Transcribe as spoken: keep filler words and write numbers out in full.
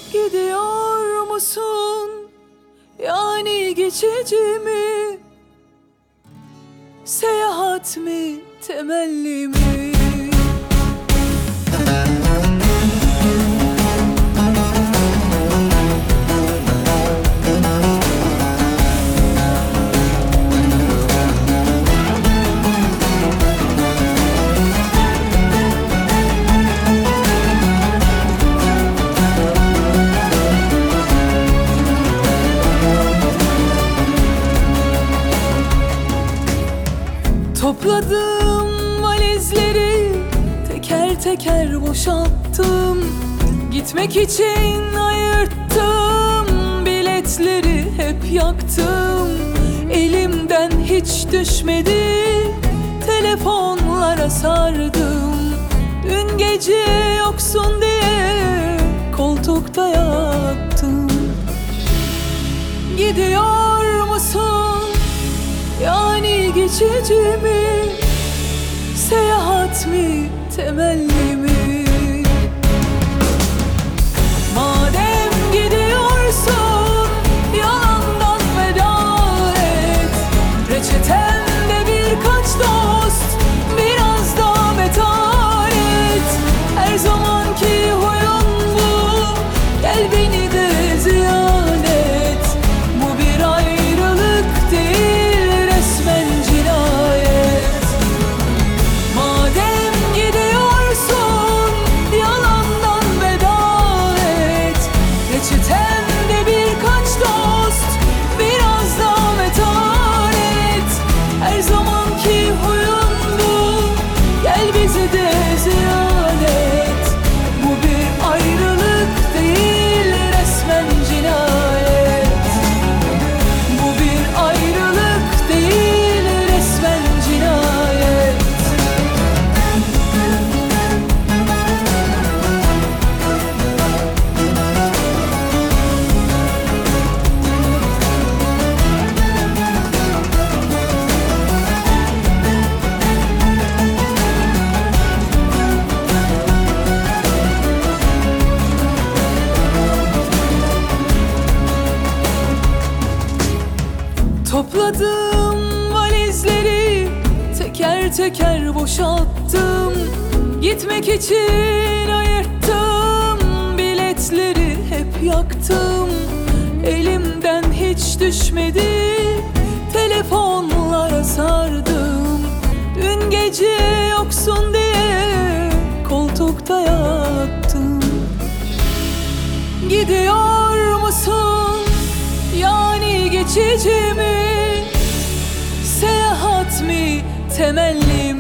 Gidiyor musun? Yani geçici mi? Seyahat mi, temelli mi? Topladım valizleri, teker teker boşalttım. Gitmek için ayırttım, biletleri hep yaktım. Elimden hiç düşmedi, telefonlara sardım. Dün gece yoksun diye koltukta yattım. Gidiyor musun? Yani geçici mi? Seyahat mi, temelli mi? Madem gidiyorsun, yalandan veda et. Reçetemde birkaç dost, biraz da metal et. Her zamanki huyun bu, gel beni de ziyan et. Bu bir ayrılık değil, resmen cinayet. Madem gidiyorsun, yalandan veda et. Reçetemde birkaç dost, biraz da metal et. Her zamanki huyun bu, gel bizi de ziyan et. Bu bir ayrılık değil, resmen cinayet. Bu bir ayrılık değil, resmen cinayet. Topladım valizleri, teker teker boşalttım. Gitmek için ayırttım, biletleri hep yaktım. Elimden hiç düşmedi, telefonlara sardım. Dün gece yoksun diye koltukta yattım. Gidiyor musun? Yani geçici mi? Seyahat mi, temelli mi?